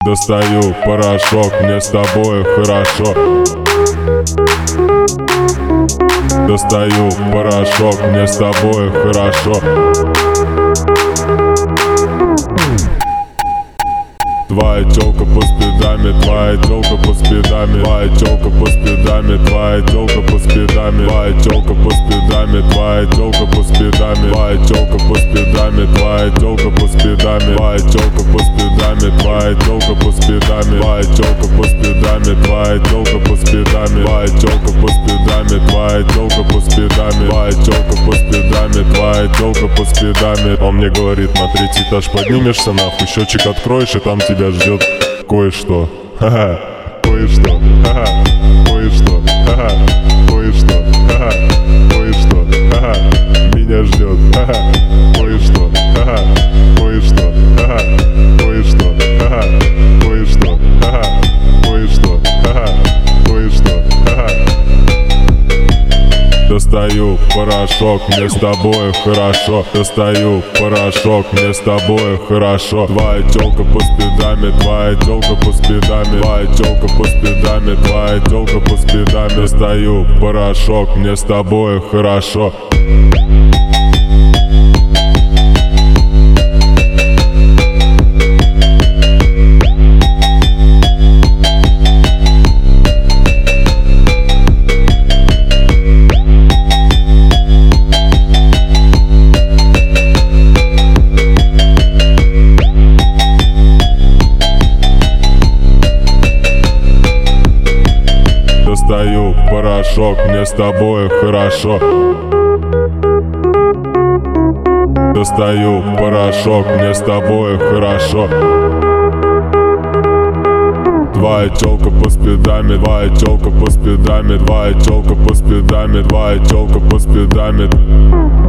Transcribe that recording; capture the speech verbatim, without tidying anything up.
Достаю порошок, мне с тобой хорошо. Достаю порошок, мне с тобой хорошо. Твоя тёлка по спидами, твоя тёлка по спидами, твоя тёлка по спидами, твоя тёлка по спидами, твоя тёлка по спидами, твоя тёлка по спидами, твоя тёлка по спидами, твоя тёлка по спидами, твоя тёлка по спидами, твоя тёлка по спидами, твоя тёлка по спидами, твоя тёлка по спидами, твоя тёлка по спидами, твоя тёлка по спидами, твоя тёлка по спидами, твоя тёлка по спидами. Он мне говорит: на третий этаж поднимешься нахуй, счетчик откроешь, и там тебя ждет кое-что. Ха-ха, кое-что, ха-ха, кое-что, ха-ха, кое-что, ха-ха, кое-что, ха-ха, меня ждет, ха-ха, кое-что, ха-ха, кое-что, ха-ха, кое-что, ха-ха, кое-что, ха-ха, кое-что, ха-ха, кое-что, ха-ха. Достаю порошок, мне с тобой хорошо. Достаю порошок, мне с тобой хорошо. Твоя тёлка по спидами, твоя тёлка по спидами, твоя тёлка по спидами, твоя тёлка по спидами. Достаю порошок, мне с тобой хорошо. Достаю порошок, мне с тобой хорошо. Достаю порошок, мне с тобой хорошо. Твоя тёлка по спидами, твоя тёлка по спидами, твоя тёлка по спидами, твоя тёлка по спидами.